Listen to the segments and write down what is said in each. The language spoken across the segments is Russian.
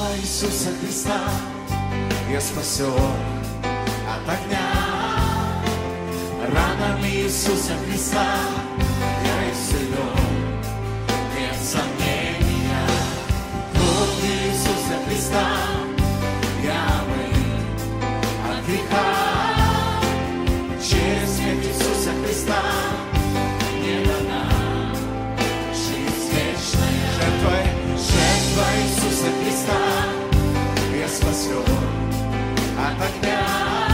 Жертва Иисуса Христа, я спасен от огня. Ранами Иисуса Христа я исцелен, нет сомнения. Кровью Иисуса Христа я омыт от греха. Через смерть Иисуса Христа мне дана жизнь вечная. Жертвой Иисуса Христа я спасен от огня.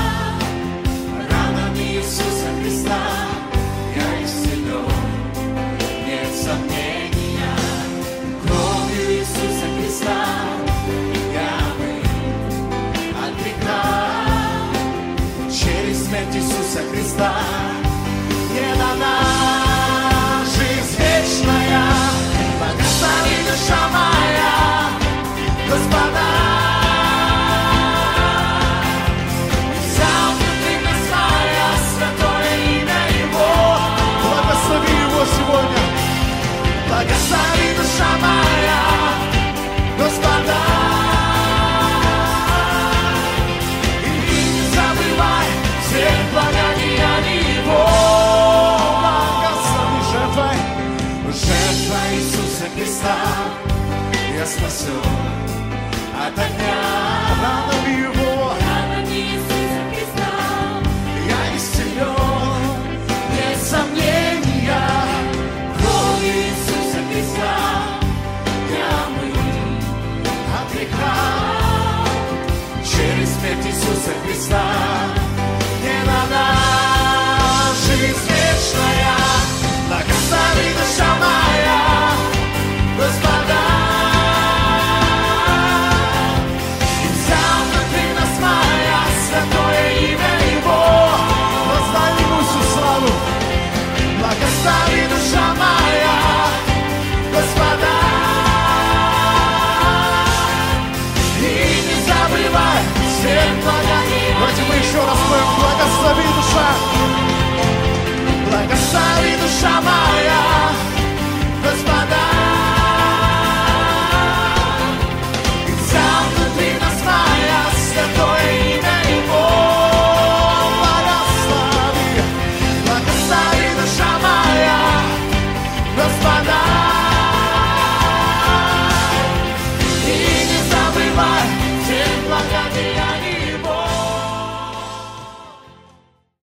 Ранами Иисуса Христа я исцелен, нет сомнения. Кровью Иисуса Христа я омыт от греха. Через смерть Иисуса Христа мне дана жизнь вечная. Благослови душа моя Господа. Взял внутри нас свое святое имя Его. Благослови Его сегодня. Благослови душа моя Господа. И не забывай всех благодеяний Его. Благослови жертвой Иисуса Христа я спасен от огня. Ранами